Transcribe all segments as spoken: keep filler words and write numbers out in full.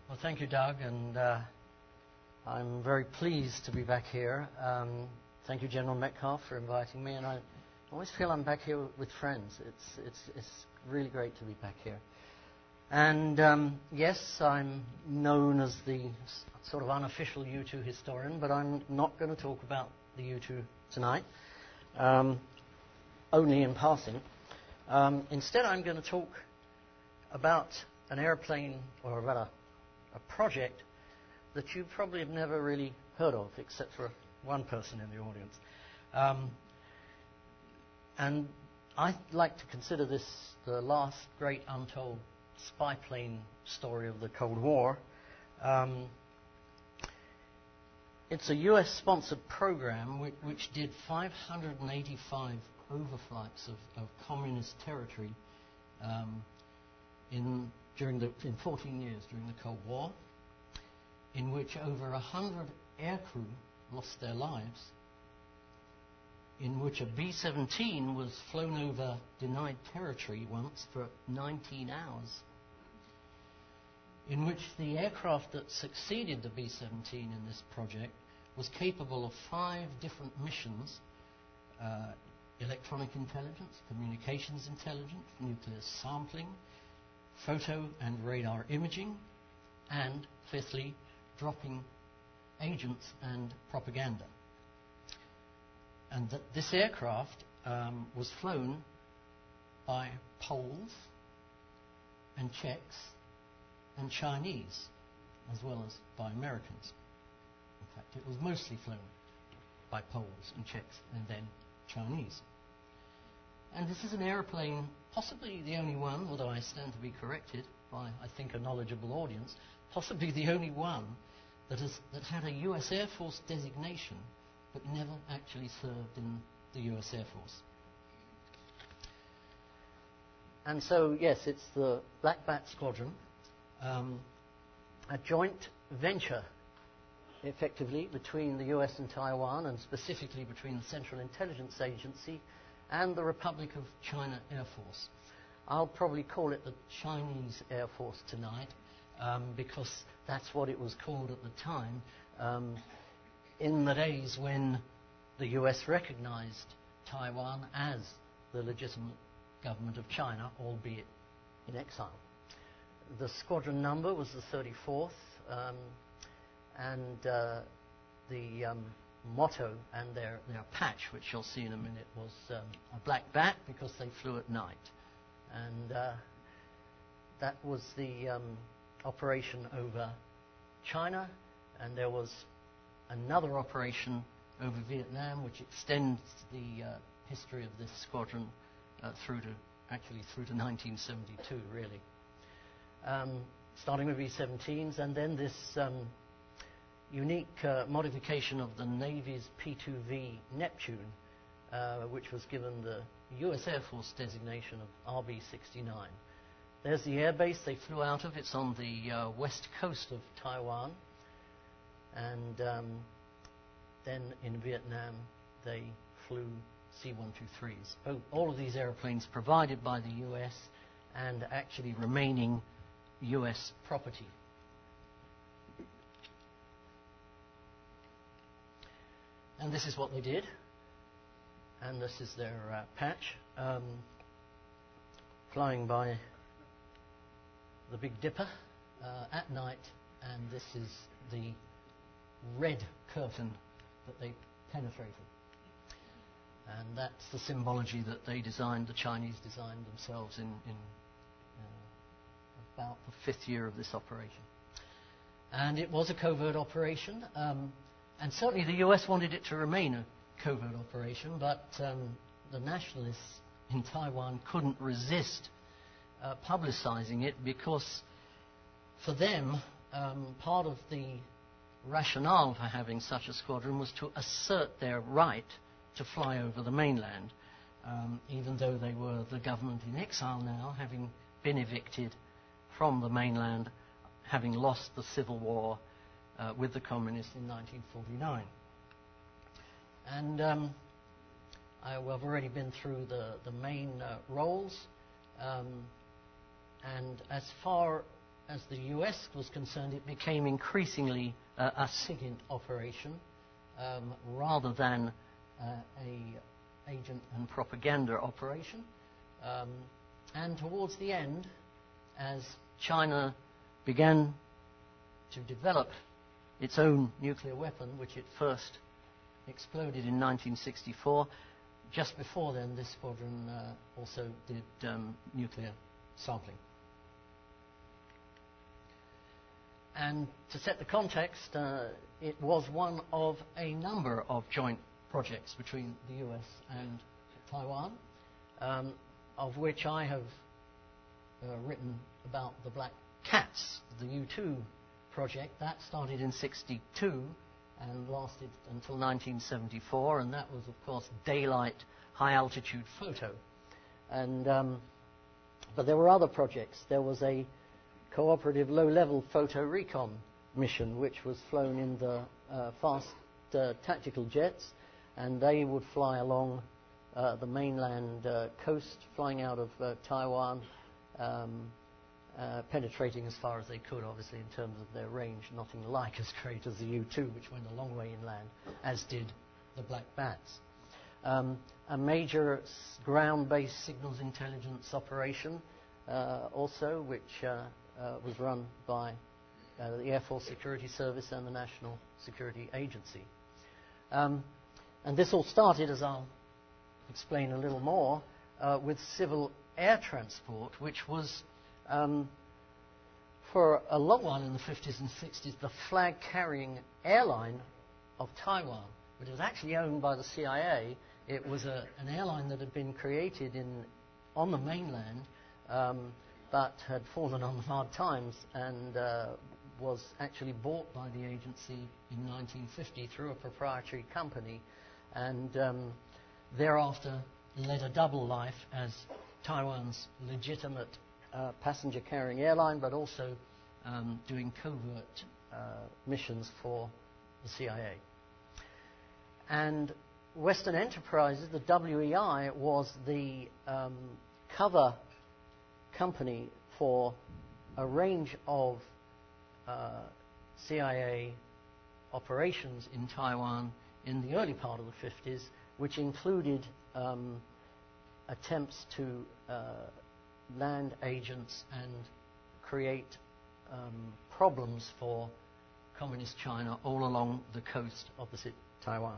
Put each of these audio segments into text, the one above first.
Well, thank you, Doug, and uh, I'm very pleased to be back here. Um, thank you, General Metcalf, for inviting me, and I always feel I'm back here with friends. It's it's it's really great to be back here. And um, yes, I'm known as the s- sort of unofficial U two historian, but I'm not going to talk about the U two tonight, um, only in passing. Um, instead, I'm going to talk about an airplane, or about a a project that you probably have never really heard of, except for one person in the audience. Um, and I like to consider this the last great untold spy plane story of the Cold War. Um, it's a U S-sponsored program which, which did five hundred eighty-five overflights of, of communist territory um, in during the in fourteen years during the Cold War, in which over one hundred aircrew lost their lives, in which a B seventeen was flown over denied territory once for nineteen hours, in which the aircraft that succeeded the B seventeen in this project was capable of five different missions: uh, electronic intelligence, communications intelligence, nuclear sampling, photo and radar imaging, and fifthly, dropping agents and propaganda. And that this aircraft um, was flown by Poles and Czechs and Chinese, as well as by Americans. In fact, it was mostly flown by Poles and Czechs and then Chinese. And this is an aeroplane, possibly the only one, although I stand to be corrected by, I think, a knowledgeable audience, possibly the only one that has that had a U S Air Force designation but never actually served in the U S Air Force. And so, yes, it's the Black Bat Squadron, um, a joint venture, effectively, between the U S and Taiwan, and specifically between the Central Intelligence Agency and the Republic of China Air Force. I'll probably call it the Chinese Air Force tonight, um, because that's what it was called at the time, um, in the days when the U S recognized Taiwan as the legitimate government of China, albeit in exile. The squadron number was the thirty-fourth, um, and uh, the um, motto and their, their patch, which you'll see in a minute, was um, a black bat, because they flew at night. And uh, that was the um, operation over China, and there was another operation over Vietnam, which extends the uh, history of this squadron uh, through to, actually through to nineteen seventy-two, really. Um, starting with B seventeens, and then this um, unique uh, modification of the Navy's P two V Neptune, uh, which was given the U S Air Force designation of R B sixty-nine. There's the airbase they flew out of. It's on the uh, west coast of Taiwan. And um, then in Vietnam, they flew C one twenty-threes. Oh, all of these airplanes provided by the U S and actually remaining U S property. And this is what they did. And this is their uh, patch, um, flying by the Big Dipper uh, at night. And this is the red curtain that they penetrated. And that's the symbology that they designed, the Chinese designed themselves in, in uh, about the fifth year of this operation. And it was a covert operation. Um, And certainly the U S wanted it to remain a covert operation, but um, the nationalists in Taiwan couldn't resist uh, publicizing it, because for them, um, part of the rationale for having such a squadron was to assert their right to fly over the mainland, um, even though they were the government in exile now, having been evicted from the mainland, having lost the civil war Uh, with the communists in nineteen forty-nine. And um, I, well, I've already been through the, the main uh, roles. Um, and as far as the U S was concerned, it became increasingly uh, a SIGINT operation um, rather than uh, a agent and propaganda operation. Um, and towards the end, as China began to develop its own nuclear weapon, which it first exploded in nineteen sixty-four, just before then this squadron uh, also did um, nuclear sampling. And to set the context, uh, it was one of a number of joint projects between the U S and Taiwan, um, of which I have uh, written about the Black Cats, the U two project. That started in sixty-two and lasted until nineteen seventy-four, and that was, of course, daylight, high-altitude photo. And um, but there were other projects. There was a cooperative low-level photo recon mission, which was flown in the uh, fast uh, tactical jets, and they would fly along uh, the mainland uh, coast, flying out of uh, Taiwan, um, uh, penetrating as far as they could, obviously, in terms of their range. Nothing like as great as the U two, which went a long way inland, as did the Black Bats. Um, a major s- ground-based signals intelligence operation uh, also, which uh, uh, was run by uh, the Air Force Security Service and the National Security Agency. Um, and this all started, as I'll explain a little more, uh, with civil air transport, which was, um, for a long while in the fifties and sixties, the flag-carrying airline of Taiwan. But it was actually owned by the C I A. It was a, an airline that had been created in, on the mainland, um, but had fallen on hard times and uh, was actually bought by the agency in nineteen fifty through a proprietary company, and um, thereafter led a double life as Taiwan's legitimate uh, passenger-carrying airline, but also um, doing covert uh, missions for the C I A. And Western Enterprises, the W E I, was the um, cover company for a range of uh, C I A operations in Taiwan in the early part of the fifties, which included um, attempts to uh, land agents and create um, problems for Communist China all along the coast opposite Taiwan.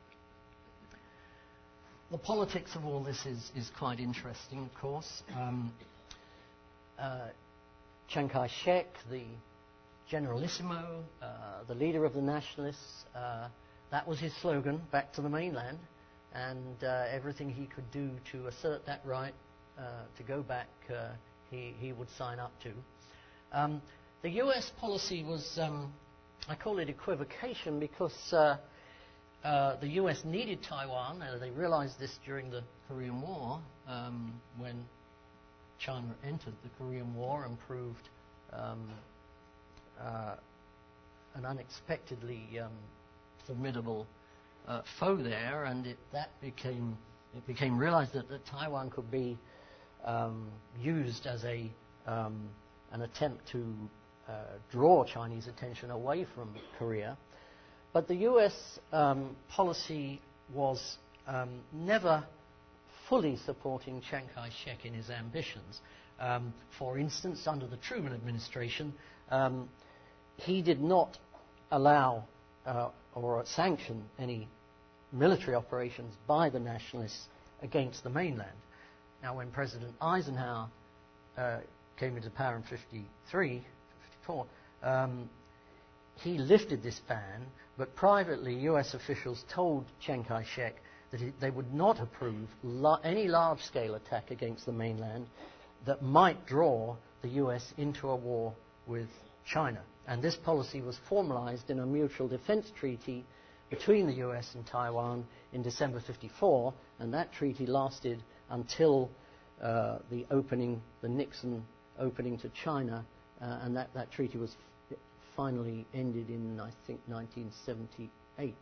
The politics of all this is, is quite interesting, of course. Um, uh, Chiang Kai-shek, the Generalissimo, uh, the leader of the nationalists, uh, that was his slogan, back to the mainland, and uh, everything he could do to assert that right, uh, to go back, uh, he, he would sign up to. Um, the U S policy was, um, I call it equivocation, because uh, uh, the U S needed Taiwan. Uh, they realized this during the Korean War, um, when China entered the Korean War and proved um, uh, an unexpectedly um, formidable uh, foe there, and it, that became it became realized that, that Taiwan could be um, used as a um, an attempt to uh, draw Chinese attention away from Korea. But the U S um, policy was um, never fully supporting Chiang Kai-shek in his ambitions. Um, for instance, under the Truman administration, um, he did not allow uh, or sanction any military operations by the nationalists against the mainland. Now, when President Eisenhower uh, came into power in fifty-three, fifty-four, um, he lifted this ban, but privately U S officials told Chiang Kai-shek that he, they would not approve la- any large-scale attack against the mainland that might draw the U S into a war with China. And this policy was formalized in a mutual defense treaty between the U S and Taiwan in December fifty-four, and that treaty lasted until uh, the opening, the Nixon opening to China, uh, and that, that treaty was f- finally ended in, I think, nineteen seventy-eight.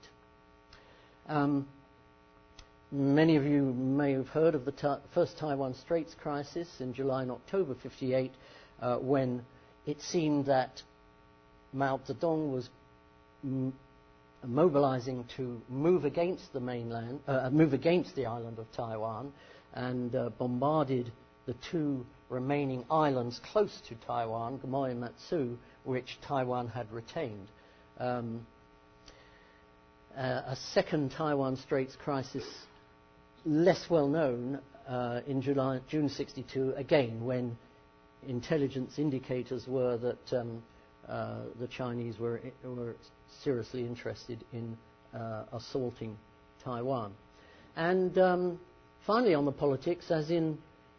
Um, many of you may have heard of the ta- first Taiwan Straits crisis in July and October fifty-eight, uh, when it seemed that Mao Zedong was m- mobilizing to move against the mainland, uh, move against the island of Taiwan, and uh, bombarded the two remaining islands close to Taiwan, Quemoy and Matsu, which Taiwan had retained. Um, uh, a second Taiwan Straits crisis, less well known, uh, in July, June sixty-two, again when intelligence indicators were that um, uh, the Chinese were, were seriously interested in uh, assaulting Taiwan. And um, finally on the politics, as in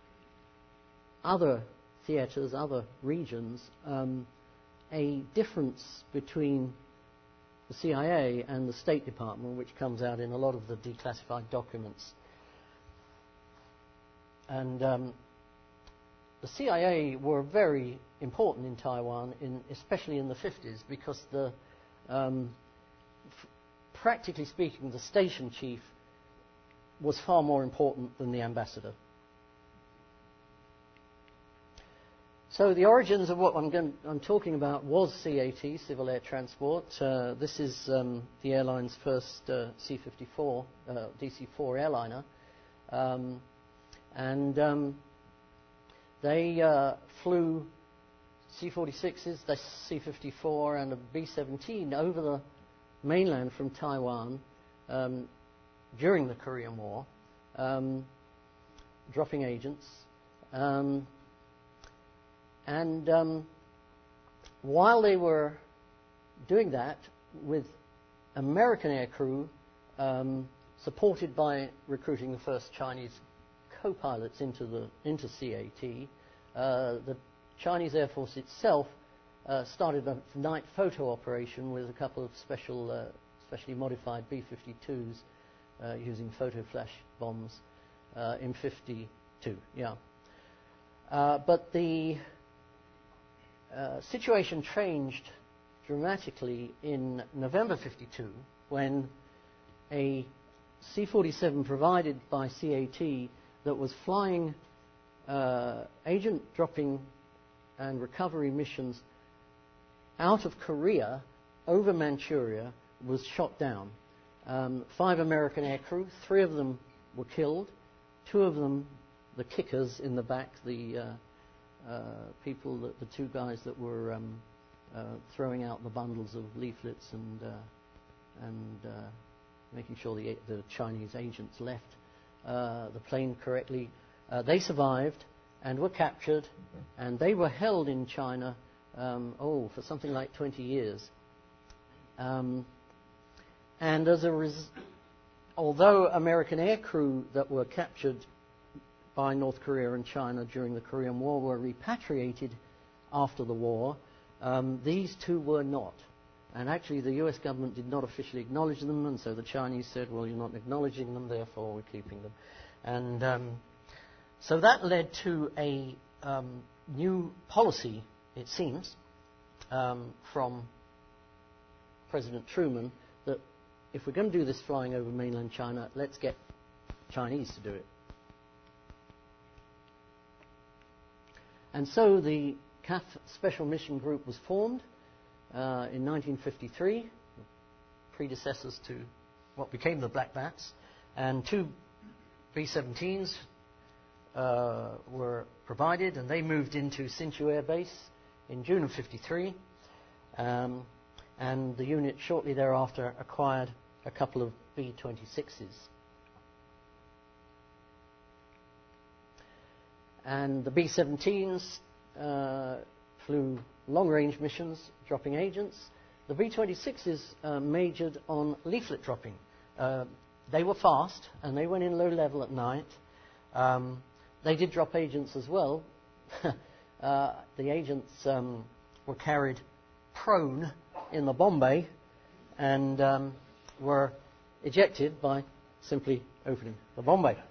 other theatres, other regions, um, a difference between the C I A and the State Department, which comes out in a lot of the declassified documents. And um, the C I A were very important in Taiwan, in, especially in the fifties, because the, um, f- practically speaking, the station chief was far more important than the ambassador. So the origins of what I'm, going, I'm talking about was C A T, Civil Air Transport. Uh, this is um, the airline's first uh, C fifty-four, uh, D C four airliner. Um, and um, they uh, flew C forty-sixes, the C fifty-four and a B seventeen over the mainland from Taiwan um, during the Korean War, um, dropping agents. Um, And um, while they were doing that with American aircrew, um, supported by recruiting the first Chinese co-pilots into the into C A T, uh, the Chinese Air Force itself uh, started a night photo operation with a couple of special, uh, specially modified B fifty-twos uh, using photo flash bombs uh, in fifty-two. Yeah, uh, but the Uh, situation changed dramatically in November fifty-two when a C forty-seven provided by C A T that was flying uh, agent dropping and recovery missions out of Korea over Manchuria was shot down. Um, five American aircrew, three of them were killed, two of them, the kickers in the back, the uh, Uh, people, that the two guys that were um, uh, throwing out the bundles of leaflets and uh, and uh, making sure the, the Chinese agents left uh, the plane correctly. Uh, they survived and were captured, and they were held in China, um, oh, for something like twenty years. Um, and as a res- although American aircrew that were captured by North Korea and China during the Korean War were repatriated after the war, um, these two were not. And actually the U S government did not officially acknowledge them, and so the Chinese said, well, you're not acknowledging them, therefore we're keeping them. And um, so that led to a um, new policy, it seems, um, from President Truman, that if we're going to do this flying over mainland China, let's get Chinese to do it. And so the C A F Special Mission Group was formed uh, in nineteen fifty-three, predecessors to what became the Black Bats, and two B seventeens uh, were provided, and they moved into Hsinchu Air Base in June of fifty-three, um, and the unit shortly thereafter acquired a couple of B twenty-sixes. And the B seventeens uh, flew long-range missions, dropping agents. The B twenty-sixes uh, majored on leaflet dropping. Uh, they were fast, and they went in low level at night. Um, they did drop agents as well. uh, the agents um, were carried prone in the bomb bay and um, were ejected by simply opening the bomb bay.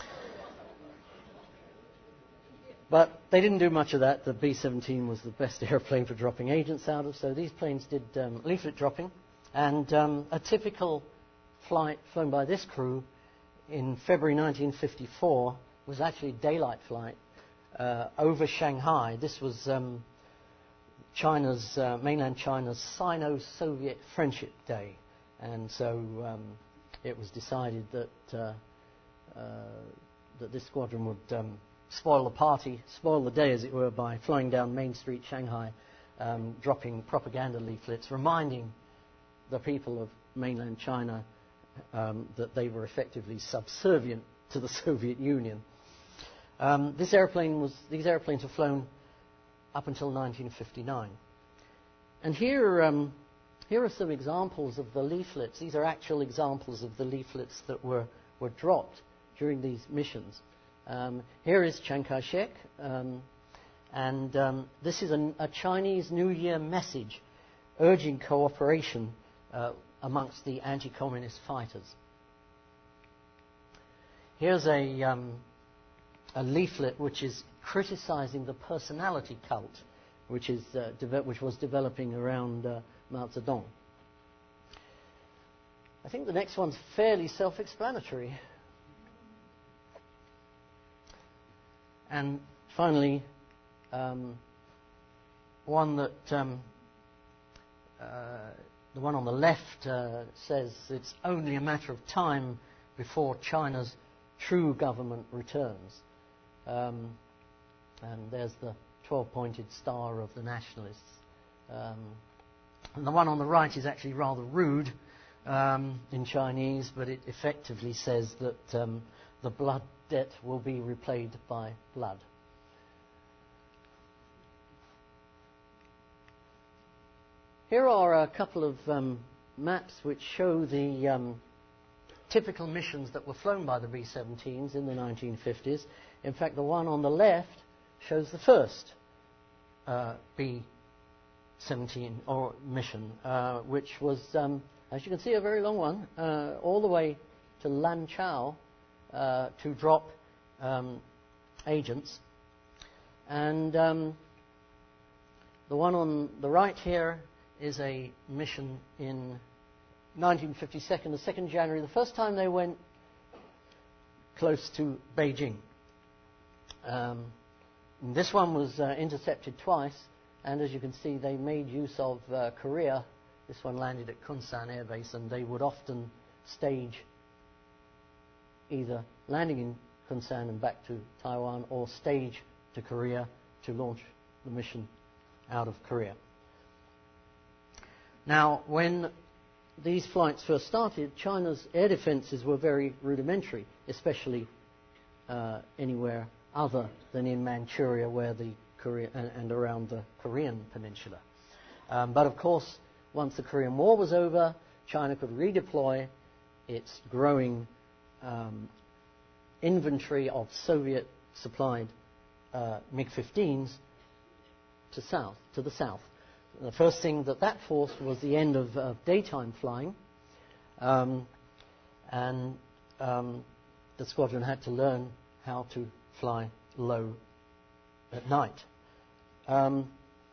But they didn't do much of that. The B seventeen was the best airplane for dropping agents out of, so these planes did um, leaflet dropping. And um, a typical flight flown by this crew in February nineteen fifty-four was actually a daylight flight uh, over Shanghai. This was um, China's, uh, mainland China's Sino-Soviet Friendship Day. And so um, it was decided that, uh, uh, that this squadron would um, spoil the party, spoil the day, as it were, by flying down Main Street, Shanghai, um, dropping propaganda leaflets, reminding the people of mainland China um, that they were effectively subservient to the Soviet Union. Um, this airplane was, these airplanes were flown up until nineteen fifty-nine. And here, um, here are some examples of the leaflets. These are actual examples of the leaflets that were, were dropped during these missions. Um, here is Chiang Kai-shek, um, and um, this is a, a Chinese New Year message urging cooperation uh, amongst the anti-communist fighters. Here's a, um, a leaflet which is criticizing the personality cult, which, is, uh, de- which was developing around uh, Mao Zedong. I think the next one's fairly self-explanatory. And finally, um, one that um, uh, the one on the left uh, says it's only a matter of time before China's true government returns. Um, and there's the twelve-pointed star of the nationalists. Um, and the one on the right is actually rather rude um, in Chinese, but it effectively says that um, the blood debt will be repaid by blood. Here are a couple of um, maps which show the um, typical missions that were flown by the B seventeens in the nineteen fifties. In fact, the one on the left shows the first uh, B seventeen or mission, uh, which was, um, as you can see, a very long one, uh, all the way to Lanzhou uh, to drop um, agents. And um, the one on the right here is a mission in nineteen fifty-two, the second of January, the first time they went close to Beijing. Um, this one was uh, intercepted twice, and as you can see, they made use of uh, Korea. This one landed at Kunsan Air Base, and they would often stage either landing in Kunsan and back to Taiwan, or stage to Korea to launch the mission out of Korea. Now, when these flights first started, China's air defences were very rudimentary, especially uh, anywhere other than in Manchuria, where the Korea and, and around the Korean peninsula. Um, but of course, once the Korean War was over, China could redeploy its growing um, inventory of Soviet-supplied uh, MiG fifteens to south, to the south. The first thing that that forced was the end of uh, daytime flying, um, and um, the squadron had to learn how to fly low at night. Um,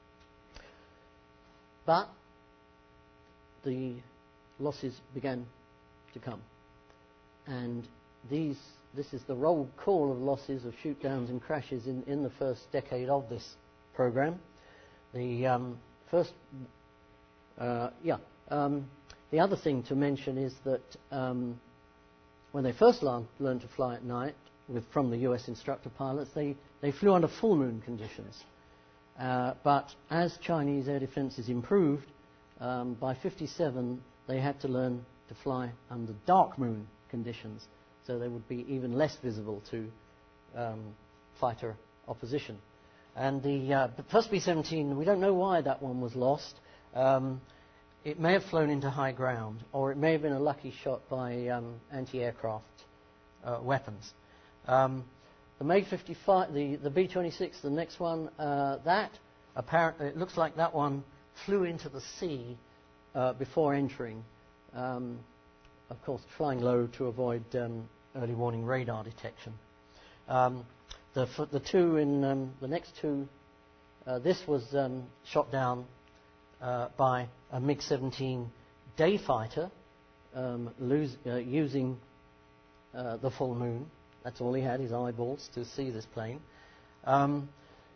but the losses began to come, and these this is the roll call of losses, of shoot-downs and crashes in, in the first decade of this program. The um, First, uh, yeah. Um, the other thing to mention is that um, when they first learned, learned to fly at night with, from the U S instructor pilots, they, they flew under full moon conditions. Uh, but as Chinese air defences improved, um, by fifty-seven they had to learn to fly under dark moon conditions, so they would be even less visible to um, fighter opposition. And the uh, first B seventeen, we don't know why that one was lost. Um, it may have flown into high ground, or it may have been a lucky shot by um, anti-aircraft uh, weapons. Um, the MiG fifty-five, the, the B twenty-six, the next one, uh, that apparently, it looks like that one flew into the sea uh, before entering. Um, of course, flying low to avoid um, early warning radar detection. Um, The, the two in um, the next two, uh, this was um, shot down uh, by a MiG seventeen day fighter um, lose, uh, using uh, the full moon. That's all he had, his eyeballs, to see this plane. Um,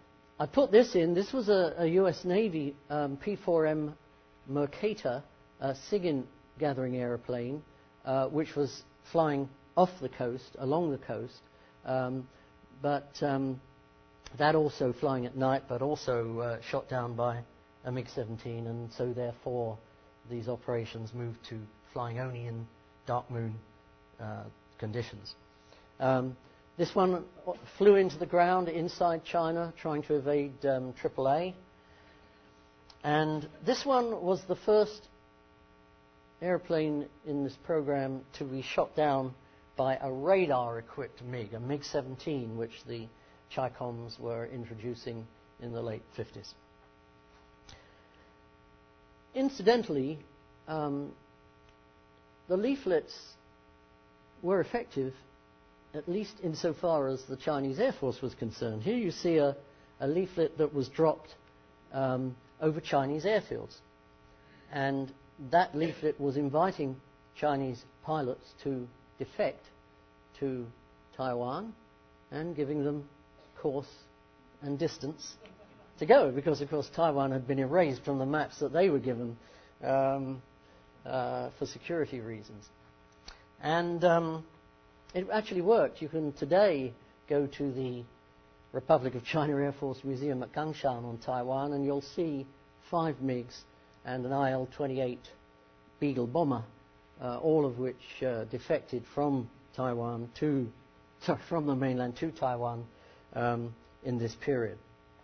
I put this in. This was a, a U S Navy um, P four M Mercator uh, SIGINT gathering aeroplane, uh, which was flying off the coast, along the coast, um, but um, that also flying at night, but also uh, shot down by a MiG seventeen, and so therefore these operations moved to flying only in dark moon uh, conditions. Um, this one flew into the ground inside China, trying to evade um, triple A. And this one was the first airplane in this program to be shot down by a radar-equipped MiG, a MiG seventeen, which the Chi-Coms were introducing in the late fifties. Incidentally, um, the leaflets were effective, at least insofar as the Chinese Air Force was concerned. Here you see a, a leaflet that was dropped um, over Chinese airfields. And that leaflet was inviting Chinese pilots to defect to Taiwan and giving them course and distance to go, because of course Taiwan had been erased from the maps that they were given um, uh, for security reasons. And um, it actually worked. You can today go to the Republic of China Air Force Museum at Gangshan on Taiwan, and you'll see five MiGs and an I L twenty-eight Beagle bomber, uh, all of which uh, defected from Taiwan to, sorry, from the mainland to Taiwan um, in this period.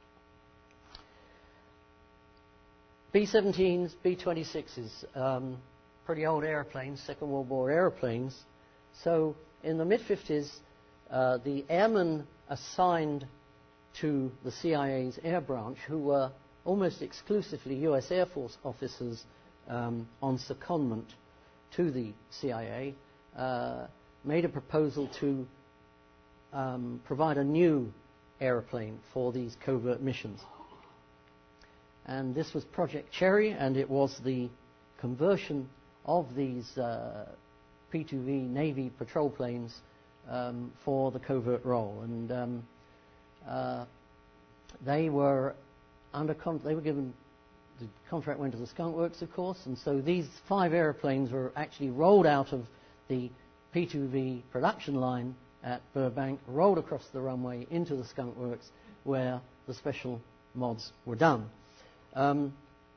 B seventeens, B twenty-sixes, um, pretty old airplanes, Second World War airplanes. So in the mid fifties, uh, the airmen assigned to the C I A's air branch, who were almost exclusively U S Air Force officers um, on secondment to the C I A, uh, made a proposal to um, provide a new aeroplane for these covert missions. And this was Project Cherry, and it was the conversion of these uh, P two V Navy patrol planes um, for the covert role. And um, uh, they were under con- they were given, the contract went to the Skunk Works, of course, and so these five airplanes were actually rolled out of the P two V production line at Burbank, rolled across the runway into the Skunk Works, where the special mods were done. Um,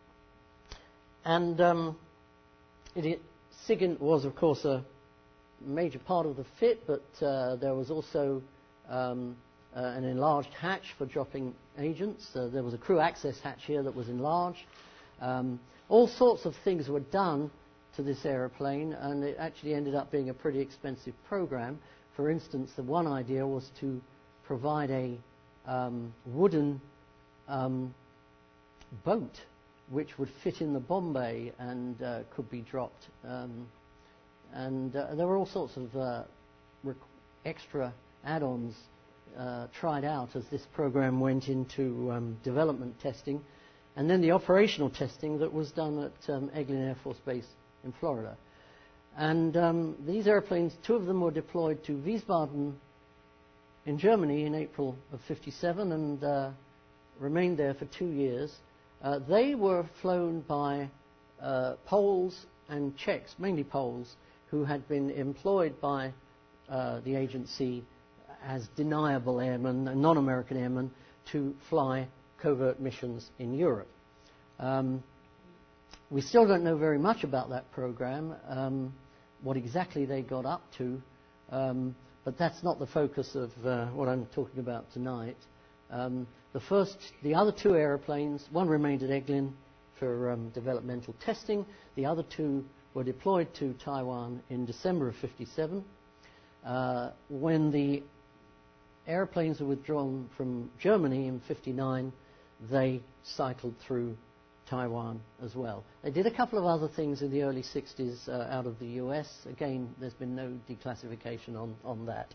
and um, it, it, SIGINT was, of course, a major part of the fit, but uh, there was also um, uh, an enlarged hatch for dropping agents. Uh, there was a crew access hatch here that was enlarged. Um, all sorts of things were done to this aeroplane, and it actually ended up being a pretty expensive program. For instance, the one idea was to provide a um, wooden um, boat which would fit in the bomb bay and uh, could be dropped. Um, and uh, there were all sorts of uh, rec- extra add-ons uh, tried out as this program went into um, development testing, and then the operational testing that was done at um, Eglin Air Force Base in Florida. And um, these airplanes, two of them were deployed to Wiesbaden in Germany in April of fifty-seven and uh, remained there for two years. Uh, they were flown by uh, Poles and Czechs, mainly Poles, who had been employed by uh, the agency as deniable airmen, non-American airmen, to fly covert missions in Europe. Um, we still don't know very much about that program, um, what exactly they got up to, um, but that's not the focus of uh, what I'm talking about tonight. Um, the first, the other two aeroplanes, one remained at Eglin for um, developmental testing. The other two were deployed to Taiwan in December of fifty-seven. Uh, when the airplanes were withdrawn from Germany in fifty-nine, they cycled through Taiwan as well. They did a couple of other things in the early sixties uh, out of the U S. Again, there's been no declassification on, on that.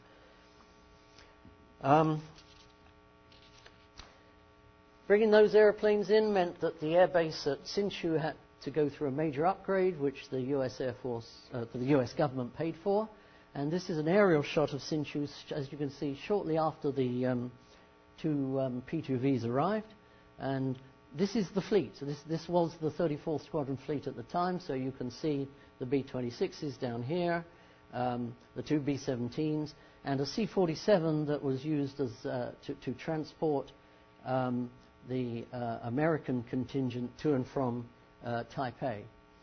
Um, Bringing those airplanes in meant that the airbase at Hsinchu had to go through a major upgrade, which the U S Air Force, uh, the U S government paid for. And this is an aerial shot of Hsinchu, as you can see, shortly after the um, two um, P two Vs arrived, and this is the fleet. So this, this was the thirty-fourth Squadron fleet at the time, so you can see the B twenty-sixes down here, um, the two B seventeens, and a C forty-seven that was used as, uh, to, to transport um, the uh, American contingent to and from uh, Taipei.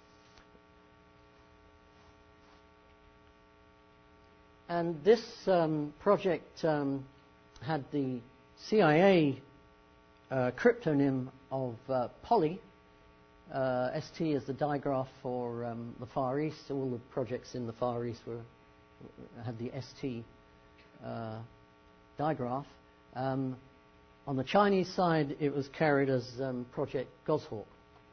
And this um, project um, had the C I A uh, cryptonym of uh, Polly. Uh, S T is the digraph for um, the Far East. All the projects in the Far East were had the S T uh, digraph. Um, on the Chinese side, it was carried as um, Project Goshawk.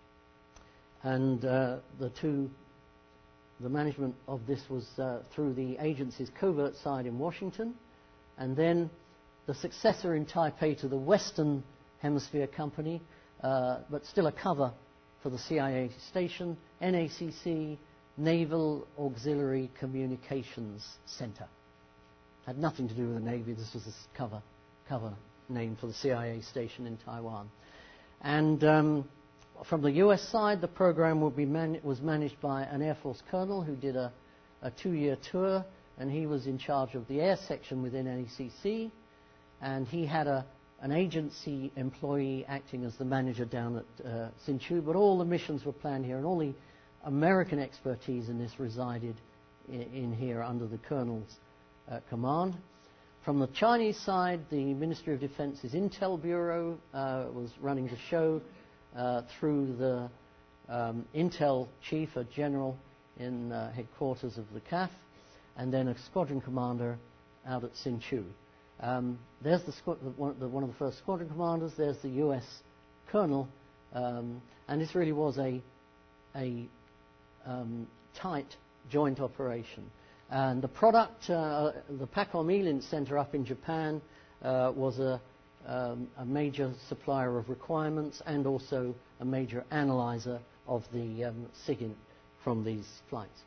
And uh, the two, the management of this was uh, through the agency's covert side in Washington, and then the successor in Taipei to the Western Hemisphere Company, uh, but still a cover for the C I A station, N A C C, Naval Auxiliary Communications Center. Had nothing to do with the Navy. This was a cover, cover name for the C I A station in Taiwan. And um, from the U S side, the program would be man was managed by an Air Force colonel who did a, a two-year tour, and he was in charge of the air section within N A C C, and he had a an agency employee acting as the manager down at uh, Hsinchu, but all the missions were planned here, and all the American expertise in this resided in, in here under the colonel's uh, command. From the Chinese side, the Ministry of Defense's Intel Bureau uh, was running the show uh, through the um, Intel chief, a general in uh, headquarters of the C A F, and then a squadron commander out at Hsinchu. Um, there's the, the, one, the one of the first squadron commanders. There's the U S colonel, um, and this really was a a um, tight joint operation. And the product, uh, the PACOM ELINT Center up in Japan, uh, was a, um, a major supplier of requirements and also a major analyzer of the um, SIGINT from these flights.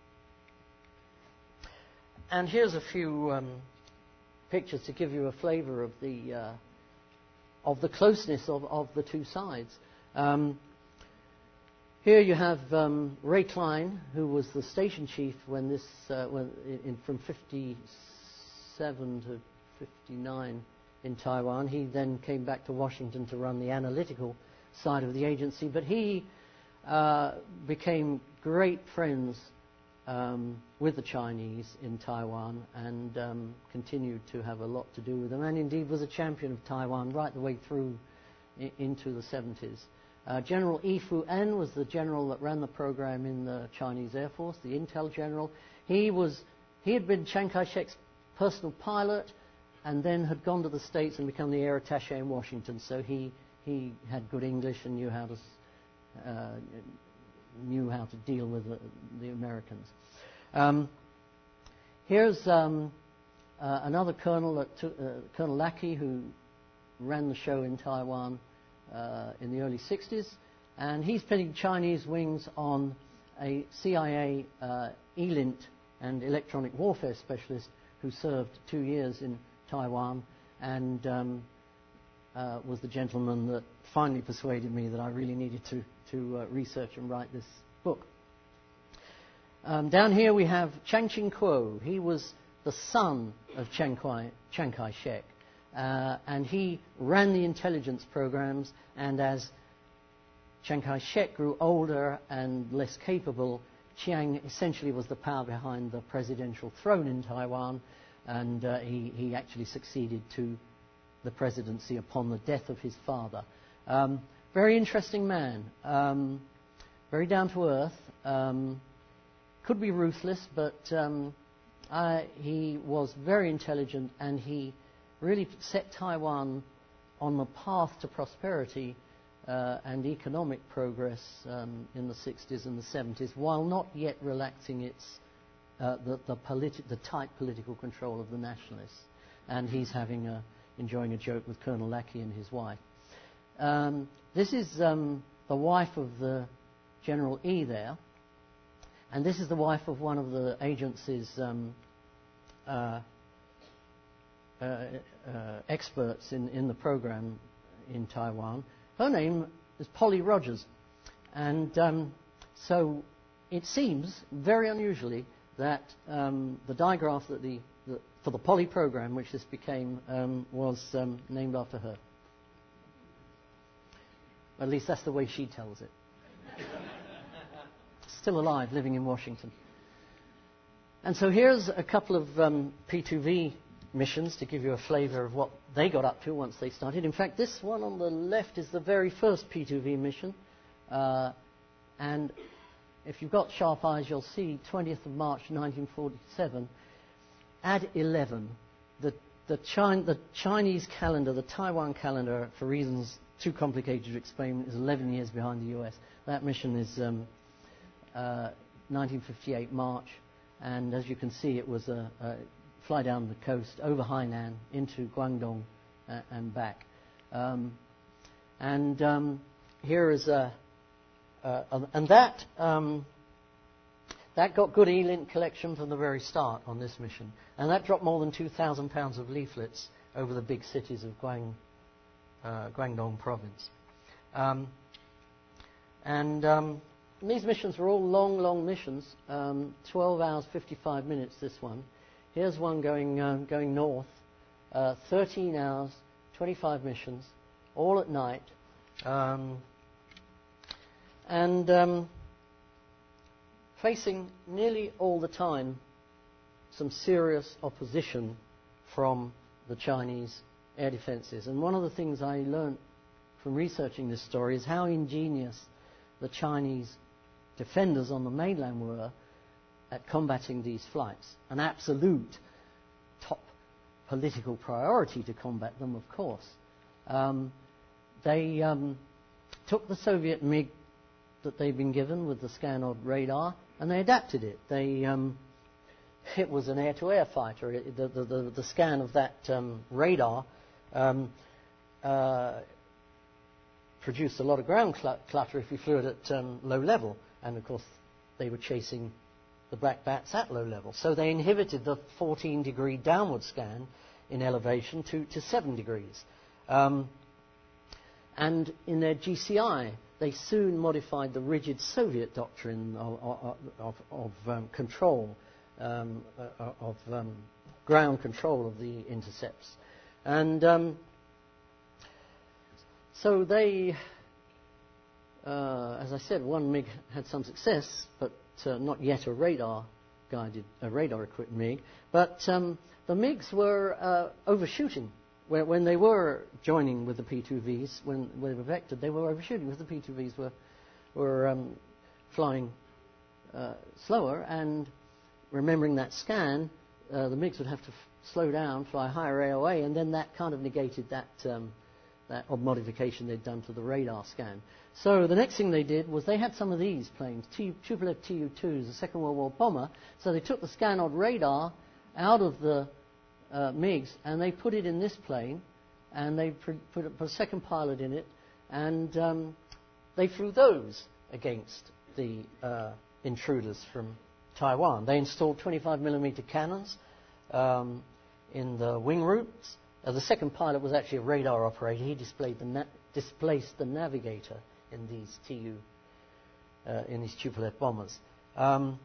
And here's a few um, pictures to give you a flavor of the uh, of the closeness of, of the two sides. Um, here you have um, Ray Klein, who was the station chief when this uh, when in, from fifty-seven to fifty-nine in Taiwan. He then came back to Washington to run the analytical side of the agency, but he uh, became great friends Um, with the Chinese in Taiwan, and um, continued to have a lot to do with them, and indeed was a champion of Taiwan right the way through I into the seventies. Uh, General Yi Fu-en was the general that ran the program in the Chinese Air Force, the Intel general. He was he had been Chiang Kai-shek's personal pilot, and then had gone to the States and become the air attaché in Washington. So he he had good English and knew how to Uh, knew how to deal with the, the Americans. Um, here's um, uh, another colonel, that took, uh, Colonel Lackey, who ran the show in Taiwan uh, in the early sixties, and he's putting Chinese wings on a C I A uh, ELINT and electronic warfare specialist who served two years in Taiwan, and um, uh, was the gentleman that finally persuaded me that I really needed to to uh, research and write this book. Um, down here we have Chiang Ching-kuo. He was the son of Chiang, Kai, Chiang Kai-shek, uh, and he ran the intelligence programs, and as Chiang Kai-shek grew older and less capable, Chiang essentially was the power behind the presidential throne in Taiwan, and uh, he, he actually succeeded to the presidency upon the death of his father. Um, Very interesting man, um, very down to earth, um, could be ruthless, but um, I, he was very intelligent, and he really set Taiwan on the path to prosperity uh, and economic progress um, in the sixties and the seventies, while not yet relaxing its uh, the the, politi- the tight political control of the nationalists. And he's having a, enjoying a joke with Colonel Lackey and his wife. Um, this is um, the wife of the General E there, and this is the wife of one of the agency's um, uh, uh, uh, experts in, in the program in Taiwan. Her name is Polly Rogers. And um, so it seems, very unusually, that um, the digraph that the, the, for the Polly program, which this became, um, was um, named after her. At least that's the way she tells it. Still alive, living in Washington. And so here's a couple of um, P two V missions to give you a flavour of what they got up to once they started. In fact, this one on the left is the very first P two V mission. Uh, and if you've got sharp eyes, you'll see twentieth of March nineteen forty-seven, add eleven. The, the, China, the Chinese calendar, the Taiwan calendar, for reasons too complicated to explain, is eleven years behind the U S. That mission is um, uh, nineteen fifty-eight March. And as you can see, it was a, a fly down the coast over Hainan into Guangdong uh, and back. Um, and um, here is a, uh, and that um, that got good E-link collection from the very start on this mission, and that dropped more than two thousand pounds of leaflets over the big cities of Guang, uh, Guangdong province. Um, and um, these missions were all long, long missions. Um, twelve hours, fifty-five minutes. This one. Here's one going uh, going north. Uh, thirteen hours, twenty-five missions, all at night. Um, and um, facing nearly all the time some serious opposition from the Chinese air defences. And one of the things I learned from researching this story is how ingenious the Chinese defenders on the mainland were at combating these flights. An absolute top political priority to combat them, of course. Um, they um, took the Soviet MiG that they'd been given with the Skanod radar, and they adapted it. They, um, it was an air-to-air fighter. It, the, the, the, the scan of that um, radar um, uh, produced a lot of ground cl- clutter if you flew it at um, low level. And, of course, they were chasing the black bats at low level. So they inhibited the fourteen degree downward scan in elevation to, to seven degrees. Um, and in their G C I, they soon modified the rigid Soviet doctrine of, of, of, of um, control, um, uh, of um, ground control of the intercepts. And um, so they, uh, as I said, one MiG had some success, but uh, not yet a radar-guided, a radar-equipped MiG. But um, the MiGs were uh, overshooting. When, when they were joining with the P two Vs, when, when they were vectored, they were overshooting because the P two Vs were, were um, flying uh, slower. And remembering that scan, uh, the MiGs would have to f- slow down, fly higher A O A, and then that kind of negated that, um, that modification they'd done to the radar scan. So the next thing they did was they had some of these planes, T- Tupolev T U twos, a Second World War bomber. So they took the Skanod radar out of the Uh, MiGs, and they put it in this plane, and they put, put, a, put a second pilot in it, and um, they flew those against the uh, intruders from Taiwan. They installed twenty-five millimeter cannons um, in the wing roots. Uh, the second pilot was actually a radar operator. He displayed the na- displaced the navigator in these T U, uh, in these Tupolev bombers. Um,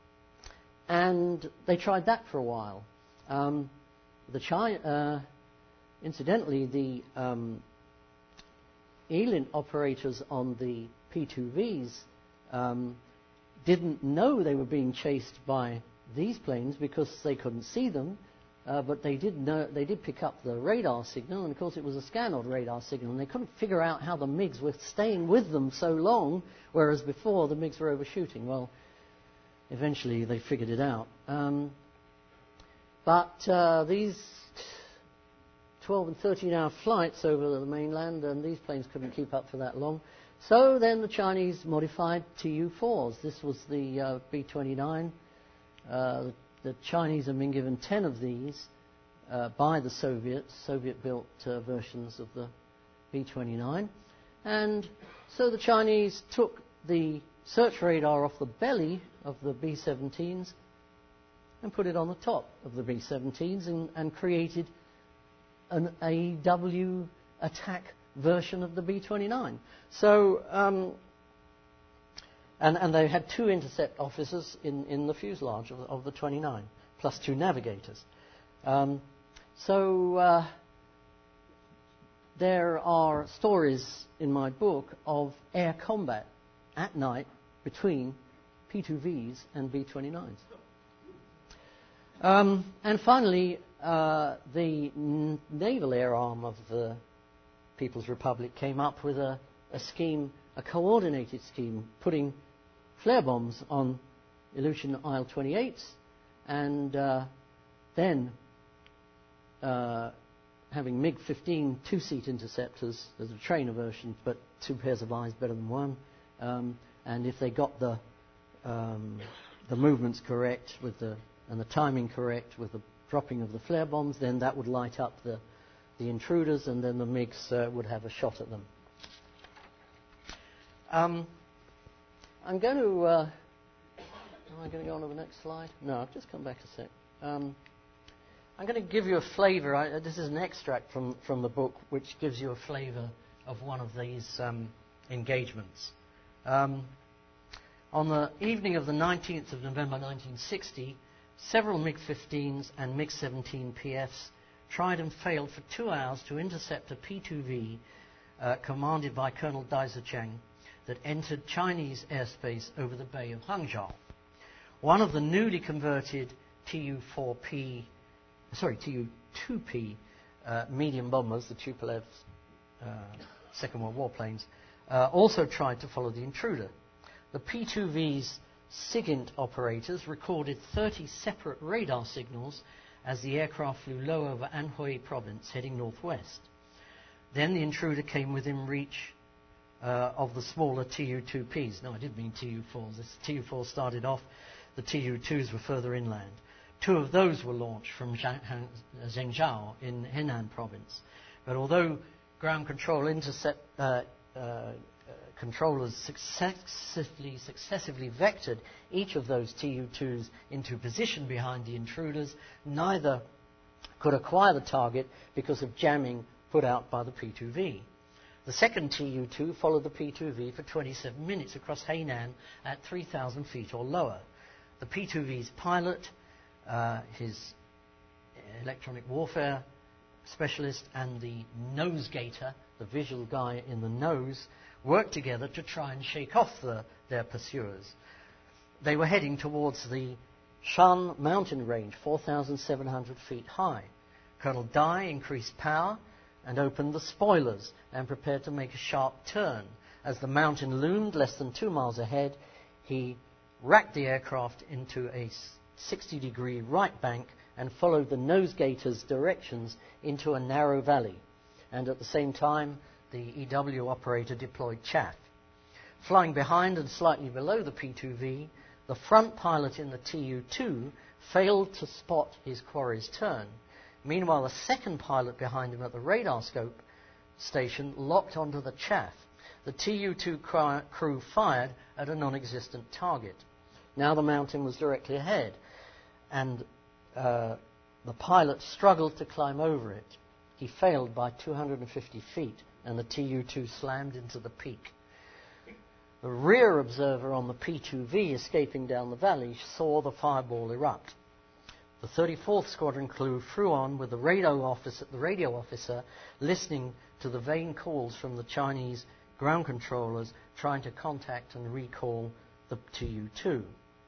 and they tried that for a while. Um, The China, uh, incidentally, the um, E-link operators on the P two Vs um, didn't know they were being chased by these planes because they couldn't see them, uh, but they did know, they did pick up the radar signal, and of course it was a Skanod radar signal, and they couldn't figure out how the MiGs were staying with them so long, whereas before the MiGs were overshooting. Well, eventually they figured it out. Um, But uh, these twelve and thirteen hour flights over the mainland, and these planes couldn't keep up for that long. So then the Chinese modified T U fours. This was the uh, B twenty-nine. Uh, the Chinese have been given ten of these uh, by the Soviets, Soviet-built uh, versions of the B twenty-nine. And so the Chinese took the search radar off the belly of the B seventeens and put it on the top of the B seventeens and, and created an A E W attack version of the B twenty-nine. So, um, and, and they had two intercept officers in, in the fuselage of, of the twenty-nine, plus two navigators. Um, so uh, there are stories in my book of air combat at night between P two Vs and B twenty-nines. Um, and finally, uh, the n- naval air arm of the People's Republic came up with a, a scheme, a coordinated scheme, putting flare bombs on Aleutian Isle twenty-eights and uh, then uh, having MiG fifteen two-seat interceptors. There's a trainer version, but two pairs of eyes better than one. Um, and if they got the um, the movements correct with the and the timing correct with the dropping of the flare bombs, then that would light up the the intruders, and then the MiGs uh, would have a shot at them. Um, I'm going to. Uh, am I going to go on to the next slide? No, I've just come back a sec. Um, I'm going to give you a flavour. I, this is an extract from, from the book, which gives you a flavour of one of these um, engagements. Um, on the evening of the nineteenth of November nineteen sixty, several MiG fifteens and MiG seventeen P Fs tried and failed for two hours to intercept a P two V uh, commanded by Colonel Dai Zicheng that entered Chinese airspace over the Bay of Hangzhou. One of the newly converted T U four P, sorry, T U two P uh, medium bombers, the Tupolev uh, Second World War planes, uh, also tried to follow the intruder. The P two V's SIGINT operators recorded thirty separate radar signals as the aircraft flew low over Anhui province, heading northwest. Then the intruder came within reach uh, of the smaller T U two Ps. No, I did mean T U fours. This T U four started off. The T U twos were further inland. Two of those were launched from Zhengzhou in Henan province. But although ground control intercept uh, uh, controllers successively, successively vectored each of those T U twos into position behind the intruders, neither could acquire the target because of jamming put out by the P two V. The second T U two followed the P two V for twenty-seven minutes across Hainan at three thousand feet or lower. The P two V's pilot, uh, his electronic warfare specialist, and the nose gator, the visual guy in the nose, worked together to try and shake off the, their pursuers. They were heading towards the Shan mountain range, four thousand seven hundred feet high. Colonel Dai increased power and opened the spoilers and prepared to make a sharp turn. As the mountain loomed less than two miles ahead, he racked the aircraft into a sixty degree right bank and followed the nose gator's directions into a narrow valley. And at the same time, the E W operator deployed chaff. Flying behind and slightly below the P two V, the front pilot in the T U two failed to spot his quarry's turn. Meanwhile, the second pilot behind him at the radar scope station locked onto the chaff. The T U two crew fired at a non-existent target. Now the mountain was directly ahead, and uh, the pilot struggled to climb over it. He failed by two hundred fifty feet, and the T U two slammed into the peak. The rear observer on the P two V escaping down the valley saw the fireball erupt. The thirty-fourth Squadron crew flew on with the radio officer, the radio officer listening to the vain calls from the Chinese ground controllers trying to contact and recall the T U two.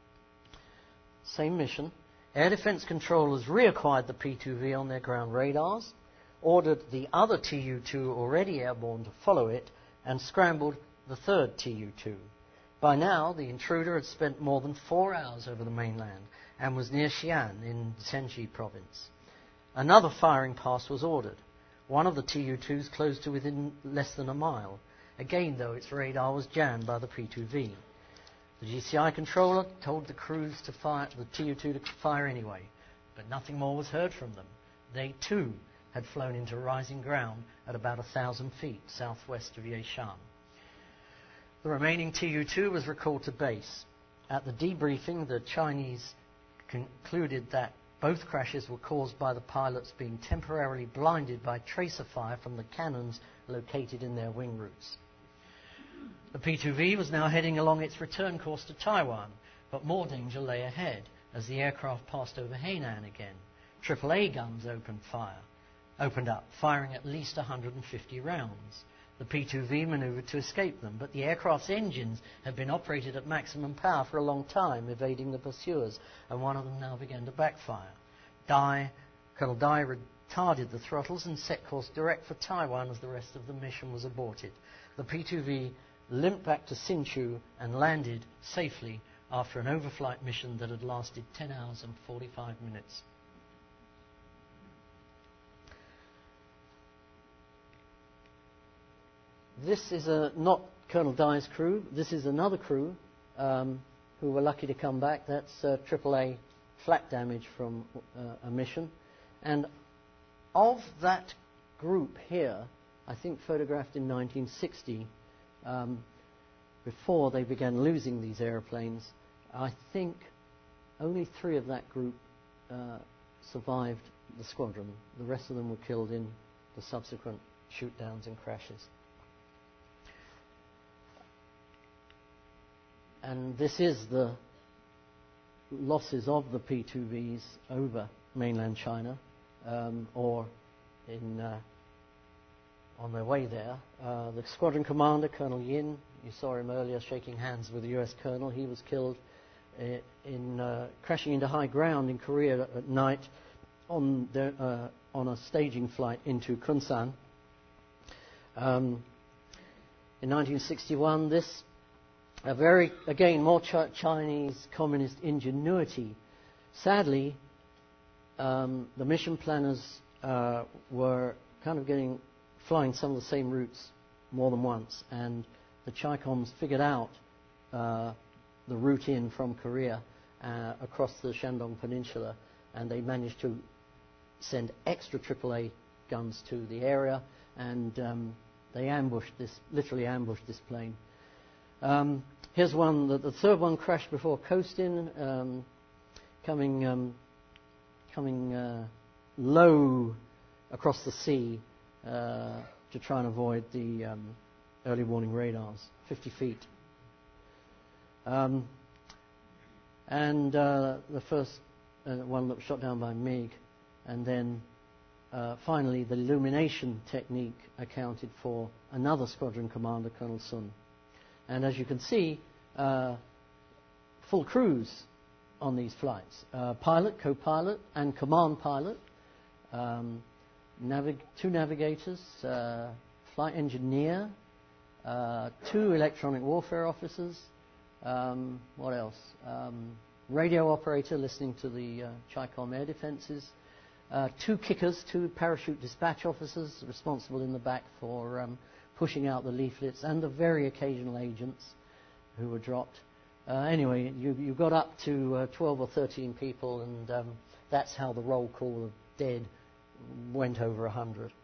Same mission. Air defense controllers reacquired the P two V on their ground radars, ordered the other T U two already airborne to follow it, and scrambled the third T U two. By now, the intruder had spent more than four hours over the mainland and was near Xi'an in Zhenji province. Another firing pass was ordered. One of the T U twos closed to within less than a mile. Again, though, its radar was jammed by the P two V. The G C I controller told the crews to fire, the T U two to fire anyway, but nothing more was heard from them. They, too, had flown into rising ground at about a thousand feet southwest of Yeshan. The remaining T U two was recalled to base. At the debriefing, the Chinese concluded that Both crashes were caused by the pilots being temporarily blinded by tracer fire from the cannons located in their wing roots. The P two V was now heading along its return course to Taiwan, but more danger lay ahead as the aircraft passed over Hainan again. triple A guns opened fire, opened up, firing at least one hundred fifty rounds. The P two V manoeuvred to escape them, but the aircraft's engines had been operated at maximum power for a long time, evading the pursuers, and one of them now began to backfire. Dai, Colonel Dai retarded the throttles and set course direct for Taiwan as the rest of the mission was aborted. The P two V limped back to Hsinchu and landed safely after an overflight mission that had lasted ten hours and forty-five minutes. This is a, not Colonel Dai's crew. This is another crew um, who were lucky to come back. That's uh, triple A flak damage from uh, a mission. And of that group here, I think photographed in nineteen sixty, um, before they began losing these airplanes, I think only three of that group uh, survived the squadron. The rest of them were killed in the subsequent shoot-downs and crashes. And this is the losses of the P two Vs over mainland China, um, or in uh, on their way there. Uh, the squadron commander, Colonel Yin, you saw him earlier shaking hands with the U S colonel. He was killed uh, in uh, crashing into high ground in Korea at night on the, uh, on a staging flight into Kunsan. Um, in nineteen sixty-one, this A very, again, more ch- Chinese communist ingenuity. Sadly, um, the mission planners uh, were kind of getting flying some of the same routes more than once, and the Chi-Coms figured out uh, the route in from Korea uh, across the Shandong Peninsula, and they managed to send extra triple A guns to the area, and um, they ambushed this, literally ambushed this plane. Um, here's one, the, the third one crashed before coasting, um, coming um, coming uh, low across the sea uh, to try and avoid the um, early warning radars, fifty feet. Um, and uh, the first uh, one that was shot down by MiG, and then uh, finally the illumination technique accounted for another squadron commander, Colonel Sun. And as you can see, uh, full crews on these flights. Uh, pilot, co-pilot, and command pilot. Um, navig- two navigators, uh, flight engineer, uh, two electronic warfare officers. Um, what else? Um, radio operator listening to the uh, Chi-Com air defences. Uh, two kickers, two parachute dispatch officers responsible in the back for um, pushing out the leaflets, and the very occasional agents who were dropped. Uh, anyway, you, you got up to uh, twelve or thirteen people, and um, that's how the roll call of dead went over one hundred.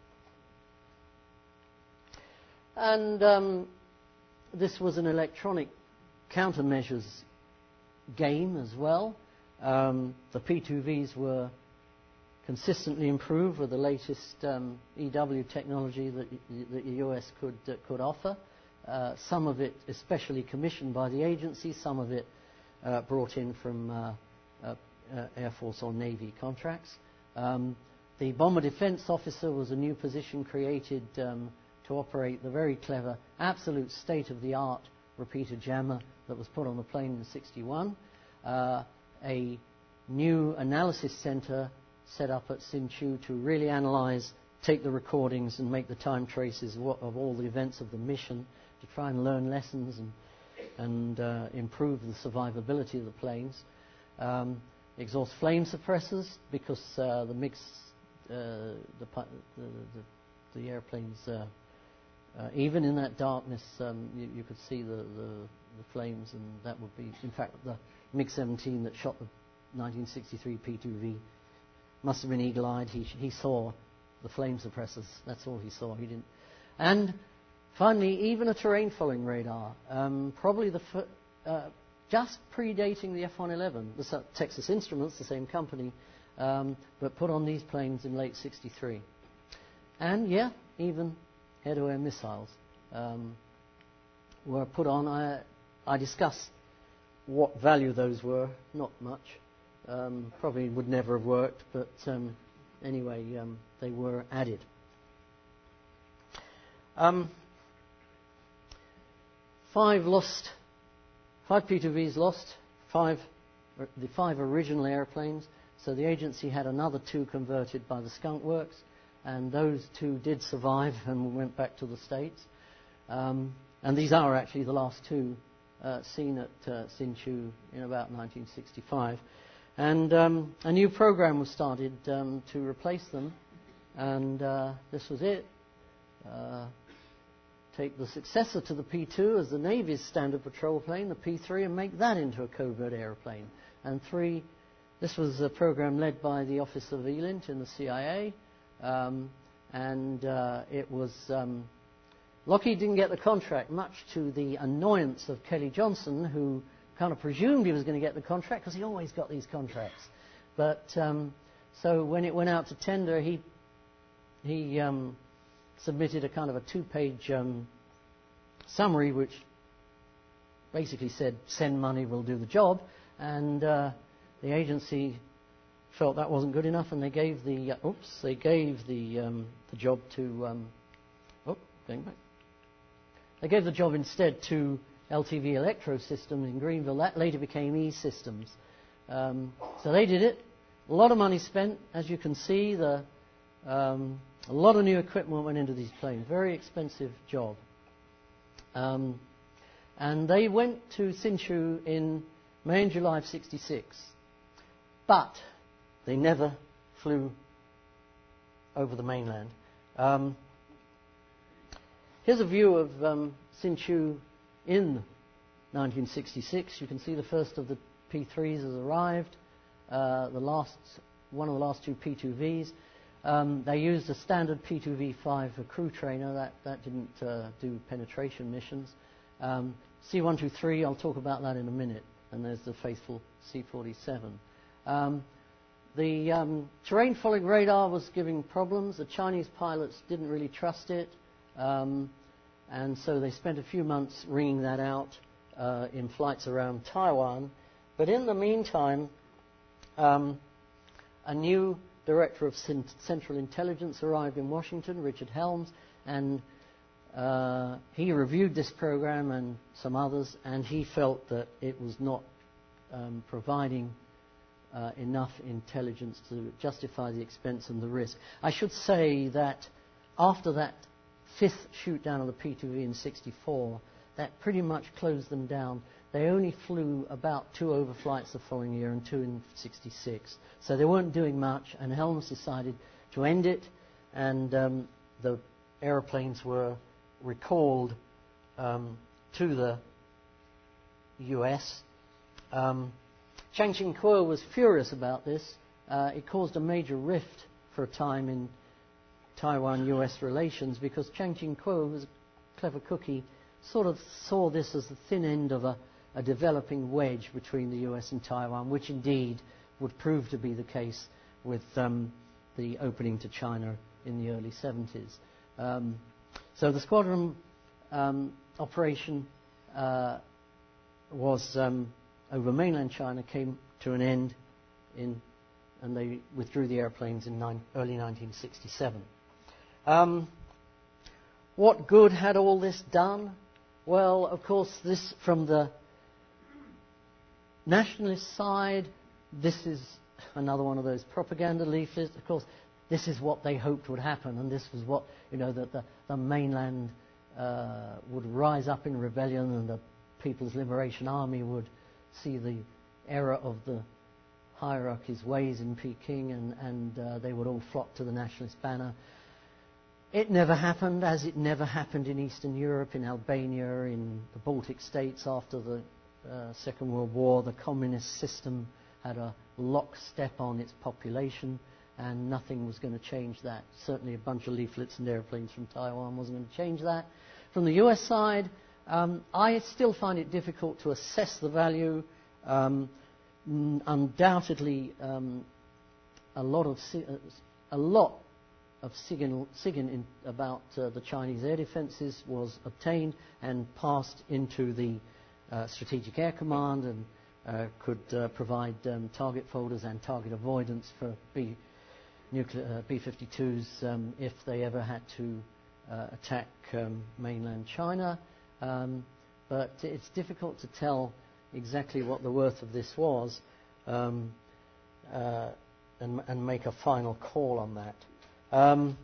And um, this was an electronic countermeasures game as well. Um, the P two Vs were consistently improved with the latest um, E W technology that, that the U S could uh, could offer. Uh, some of it especially commissioned by the agency, some of it uh, brought in from uh, uh, uh, Air Force or Navy contracts. Um, the Bomber Defense Officer was a new position created um, to operate the very clever, absolute state-of-the-art repeater jammer that was put on the plane in sixty-one. Uh, a new analysis center set up at Hsinchu to really analyze, take the recordings and make the time traces of all the events of the mission to try and learn lessons and, and uh, improve the survivability of the planes. Um, exhaust flame suppressors, because uh, the mix, uh, the, the, the, the airplanes, uh, uh, even in that darkness, um, you, you could see the, the, the flames, and that would be, in fact, the MiG seventeen that shot the nineteen sixty-three P two V must have been eagle-eyed. He, he saw the flame suppressors. That's all he saw. He didn't. And finally, even a terrain-following radar, um, probably the f- uh, just predating the F one eleven. The Texas Instruments, the same company, um, but put on these planes in late sixty-three. And yeah, even air-to-air missiles um, were put on. I, I discussed what value those were, not much. Um, probably would never have worked, but um, anyway, um, they were added. Um, five lost, five P two Vs lost, five, the five original airplanes. So the agency had another two converted by the Skunk Works, and those two did survive and went back to the States. Um, and these are actually the last two uh, seen at uh, Hsinchu in about nineteen sixty-five. And um, a new program was started um, to replace them, and uh, this was it. Uh, take the successor to the P two as the Navy's standard patrol plane, the P three, and make that into a covert aeroplane. And three, this was a program led by the Office of E L I N T in the C I A, um, and uh, it was um, Lockheed didn't get the contract, much to the annoyance of Kelly Johnson, who kind of presumed he was going to get the contract because he always got these contracts. But um, so when it went out to tender, he he um, submitted a kind of a two-page um, summary which basically said, "Send money, we'll do the job." And uh, the agency felt that wasn't good enough, and they gave the uh, oops, they gave the um, the job to um, oh, going back. They gave the job instead to L T V Electro Systems in Greenville. That later became E-Systems. Um, so they did it. A lot of money spent, as you can see. The um, a lot of new equipment went into these planes. Very expensive job. Um, and they went to Hsinchu in May and July of sixty-six. But they never flew over the mainland. Um, here's a view of um, Hsinchu in nineteen sixty-six. You can see the first of the P threes has arrived. Uh, the last, one of the last two P two Vs. Um, they used a standard P two V five for crew trainer. That that didn't uh, do penetration missions. Um, C one twenty-three, I'll talk about that in a minute. And there's the faithful C forty-seven. Um, the um, terrain following radar was giving problems. The Chinese pilots didn't really trust it. Um, and so they spent a few months wringing that out uh, in flights around Taiwan. But in the meantime, um, a new director of Central Intelligence arrived in Washington, Richard Helms, and uh, he reviewed this program and some others, and he felt that it was not um, providing uh, enough intelligence to justify the expense and the risk. I should say that after that fifth shoot down of the P two V in sixty-four, that pretty much closed them down. They only flew about two overflights the following year and two in sixty-six. So they weren't doing much, and Helms decided to end it, and um, the aeroplanes were recalled um, to the U S. Um, Chiang Ching-kuo was furious about this. Uh, it caused a major rift for a time in Taiwan-U S relations, because Chiang Ching-kuo was a clever cookie, sort of saw this as the thin end of a, a developing wedge between the U S and Taiwan, which indeed would prove to be the case with um, the opening to China in the early seventies. Um, so the squadron um, operation uh, was um, over mainland China, came to an end in, and they withdrew the airplanes in nine, early nineteen sixty-seven. Um, what good had all this done? Well, of course, this from the nationalist side, this is another one of those propaganda leaflets. Of course, this is what they hoped would happen, and this was what, you know, that the, the mainland uh, would rise up in rebellion, and the People's Liberation Army would see the error of the hierarchy's ways in Peking, and, and uh, they would all flock to the nationalist banner. It never happened, as it never happened in Eastern Europe, in Albania, in the Baltic states after the uh, Second World War. The communist system had a lockstep on its population, and nothing was going to change that. Certainly a bunch of leaflets and airplanes from Taiwan wasn't going to change that. From the U S side, um, I still find it difficult to assess the value. Um, undoubtedly, um, a lot of si- a lot of SIGINT, SIGINT in, about uh, the Chinese air defences was obtained and passed into the uh, Strategic Air Command, and uh, could uh, provide um, target folders and target avoidance for B, nuclear, uh, B fifty-twos um, if they ever had to uh, attack um, mainland China. Um, but it's difficult to tell exactly what the worth of this was um, uh, and, and make a final call on that. Um,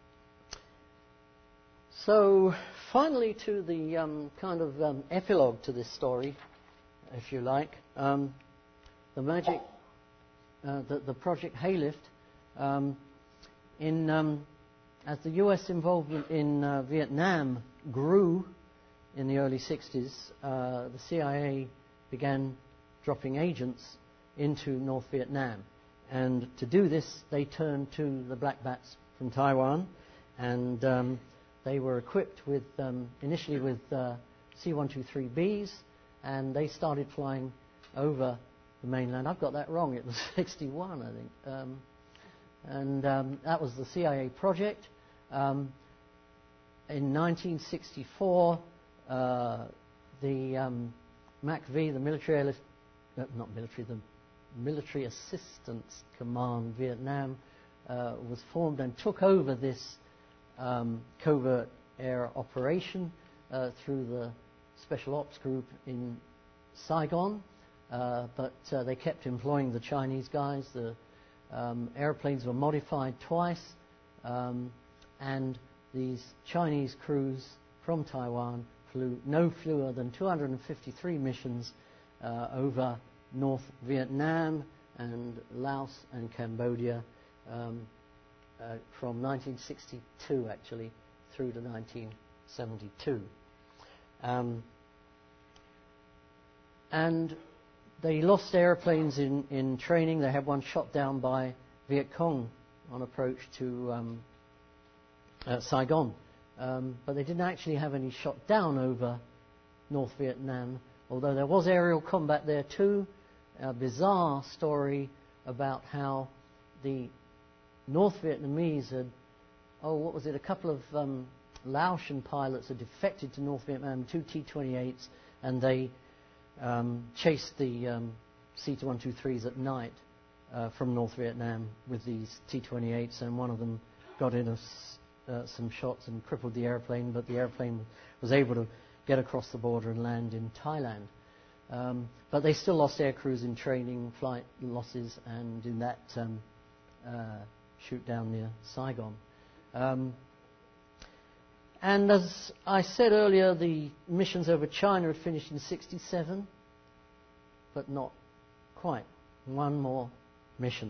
so finally, to the um, kind of um, epilogue to this story, if you like, um, the magic, uh, the, the Project Haylift. Um, in um, as the U S involvement in uh, Vietnam grew in the early sixties, uh, the C I A began dropping agents into North Vietnam. And to do this, they turned to the Black Bats from Taiwan, and um, they were equipped with, um, initially with uh, C one twenty-three Bs, and they started flying over the mainland. I've got that wrong, it was sixty-one, I think. Um, and um, that was the C I A project. Um, in nineteen sixty-four, uh, the um, M A C V, the military, airlift, uh, not military, the Military Assistance Command Vietnam uh, was formed and took over this um, covert air operation uh, through the Special Ops Group in Saigon, uh, but uh, they kept employing the Chinese guys. The um, airplanes were modified twice, um, and these Chinese crews from Taiwan flew no fewer than two hundred fifty-three missions uh, over North Vietnam and Laos and Cambodia um, uh, from nineteen sixty-two actually through to nineteen seventy-two. Um, and they lost airplanes in, in training. They had one shot down by Viet Cong on approach to um, uh, Saigon. Um, but they didn't actually have any shot down over North Vietnam, although there was aerial combat there too. A bizarre story about how the North Vietnamese had, oh, what was it, a couple of um, Laotian pilots had defected to North Vietnam, two T twenty-eights, and they um, chased the um, C one twenty-threes at night uh, from North Vietnam with these T twenty-eights, and one of them got in a, uh, some shots and crippled the airplane, but the airplane was able to get across the border and land in Thailand. Um, but they still lost air crews in training, flight losses, and in that um, uh, shoot down near Saigon. Um, and as I said earlier, the missions over China had finished in sixty-seven, but not quite. One more mission.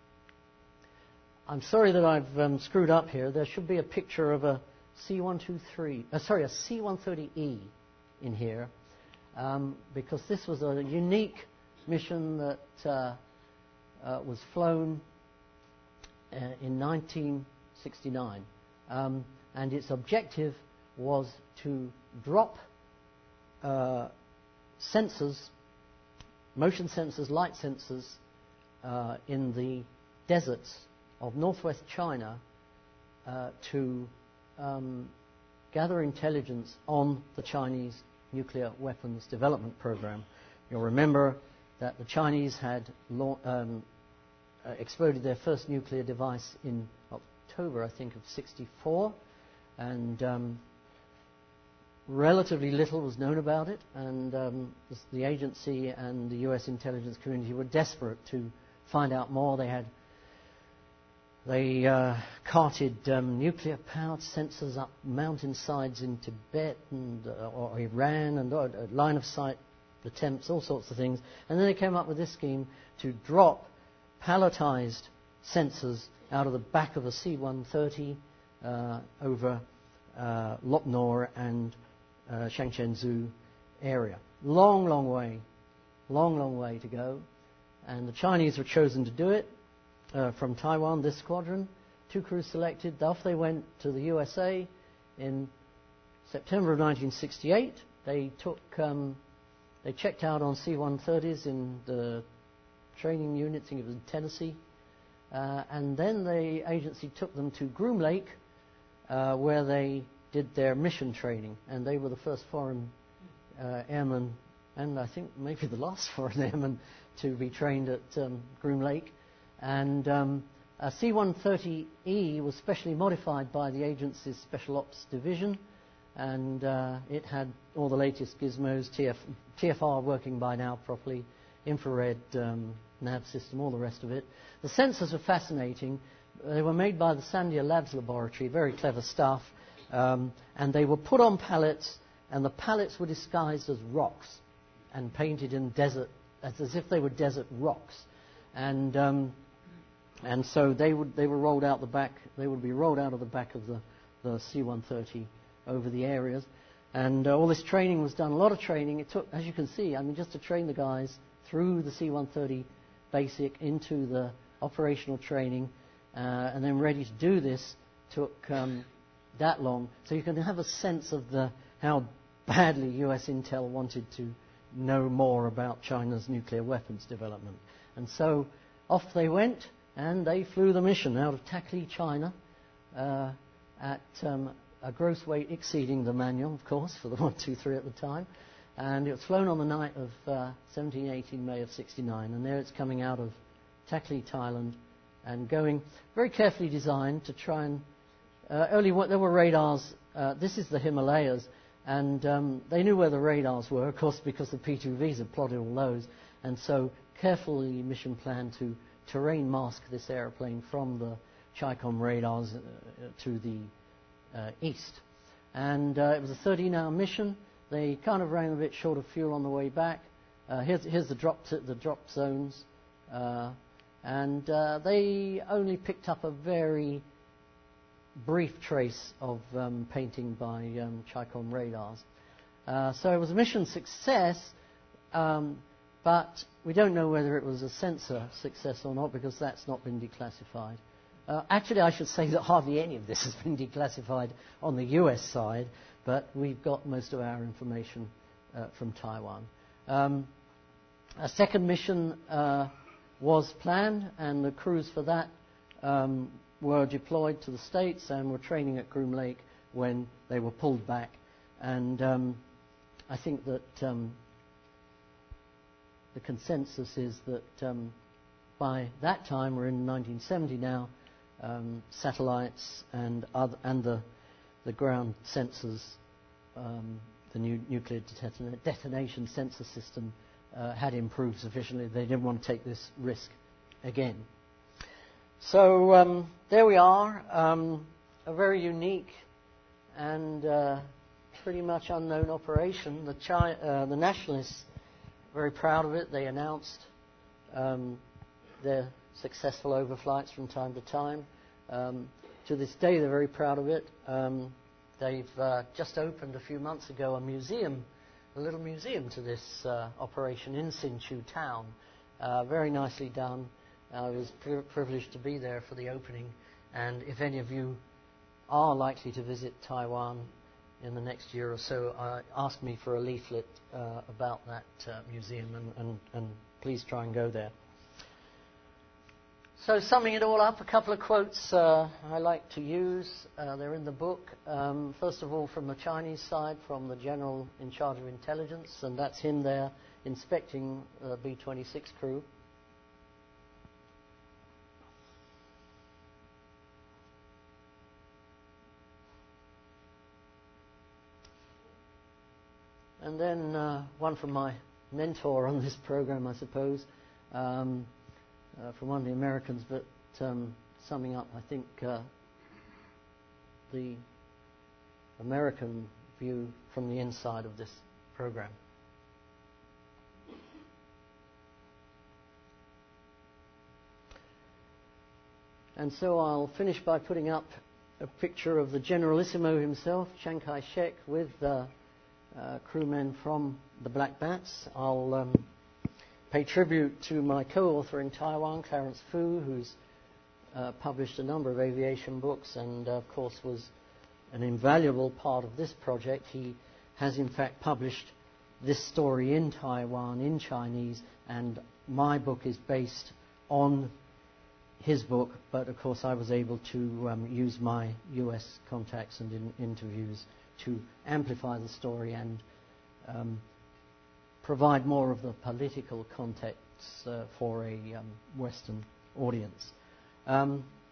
I'm sorry that I've um, screwed up here. There should be a picture of a C one twenty-three, uh, sorry, a C one thirty E in here. Um, because this was a unique mission that uh, uh, was flown uh, in nineteen sixty-nine. Um, and its objective was to drop uh, sensors, motion sensors, light sensors, uh, in the deserts of northwest China uh, to um, gather intelligence on the Chinese nuclear weapons development program. You'll remember that the Chinese had la- um, uh, exploded their first nuclear device in October, I think, of sixty-four, and um, relatively little was known about it, and um, the agency and the U S intelligence community were desperate to find out more. They had They uh, carted um, nuclear-powered sensors up mountainsides in Tibet and uh, or Iran, and uh, line-of-sight attempts, all sorts of things. And then they came up with this scheme to drop palletized sensors out of the back of a C one thirty uh, over uh, Lop Nor and uh, Shangchenzhou area. Long, long way, long, long way to go. And the Chinese were chosen to do it. Uh, from Taiwan, this squadron, two crews selected. Off they went to the U S A in September of nineteen sixty-eight. They took, um, they checked out on C one thirties in the training unit. I think it was in Tennessee. Uh, and then the agency took them to Groom Lake, uh, where they did their mission training. And they were the first foreign uh, airmen, and I think maybe the last foreign airmen, to be trained at um, Groom Lake. And um, a C one thirty E was specially modified by the agency's Special Ops Division, and uh, it had all the latest gizmos, T F, T F R working by now properly, infrared um, nav system, all the rest of it. The sensors are fascinating. They were made by the Sandia Labs laboratory, very clever stuff, um, and they were put on pallets, and the pallets were disguised as rocks and painted in desert, as, as if they were desert rocks. And um, and so they would they were rolled out the back. They would be rolled out of the back of the, the C one thirty over the areas, and uh, all this training was done. A lot of training. It took, as you can see, I mean, just to train the guys through the C one thirty basic into the operational training, uh, and then ready to do this took um, that long. So you can have a sense of the how badly U S intel wanted to know more about China's nuclear weapons development. And so off they went, and they flew the mission out of Takli, China, uh, at um, a gross weight exceeding the manual, of course, for the one two three at the time. And it was flown on the night of uh, seventeen eighteen May of sixty-nine. And there it's coming out of Takli, Thailand, and going very carefully designed to try and... Uh, early, there were radars. Uh, this is the Himalayas. And um, they knew where the radars were, of course, because the P two Vs had plotted all those. And so carefully mission planned to terrain mask this airplane from the Chi-Com radars uh, to the uh, east. And uh, it was a thirteen hour mission. They kind of ran a bit short of fuel on the way back. Uh, here's, here's the drop t- the drop zones. Uh, and uh, they only picked up a very brief trace of um, painting by um, Chi-Com radars. Uh, so it was a mission success, um, but we don't know whether it was a sensor success or not, because that's not been declassified. Uh, actually, I should say that hardly any of this has been declassified on the U S side, but we've got most of our information uh, from Taiwan. Um, a second mission uh, was planned, and the crews for that um, were deployed to the States and were training at Groom Lake when they were pulled back. And um, I think that um, the consensus is that um, by that time, we're in nineteen seventy now, um, satellites and other, and the the ground sensors, um, the new nuclear deton- detonation sensor system uh, had improved sufficiently. They didn't want to take this risk again. So um, there we are, um, a very unique and uh, pretty much unknown operation. The, Chi- uh, the nationalists, very proud of it. They announced um, their successful overflights from time to time. Um, to this day, they're very proud of it. Um, they've uh, just opened a few months ago a museum, a little museum to this uh, operation in Hsinchu town. Uh, very nicely done. I was pri- privileged to be there for the opening, and if any of you are likely to visit Taiwan in the next year or so, uh, ask me for a leaflet uh, about that uh, museum, and, and, and please try and go there. So summing it all up, a couple of quotes uh, I like to use. Uh, they're in the book. Um, first of all, from the Chinese side, from the general in charge of intelligence, and that's him there inspecting the B twenty-six crew. And then uh, one from my mentor on this program, I suppose, um, uh, from one of the Americans, but um, summing up, I think, uh, the American view from the inside of this program. And so I'll finish by putting up a picture of the Generalissimo himself, Chiang Kai-shek, with uh, Uh, crewmen from the Black Bats. I'll um, pay tribute to my co-author in Taiwan, Clarence Fu, who's uh, published a number of aviation books and, uh, of course, was an invaluable part of this project. He has, in fact, published this story in Taiwan, in Chinese, and my book is based on his book, but of course I was able to um, use my U S contacts and in interviews to amplify the story and um, provide more of the political context uh, for a um, Western audience. Um,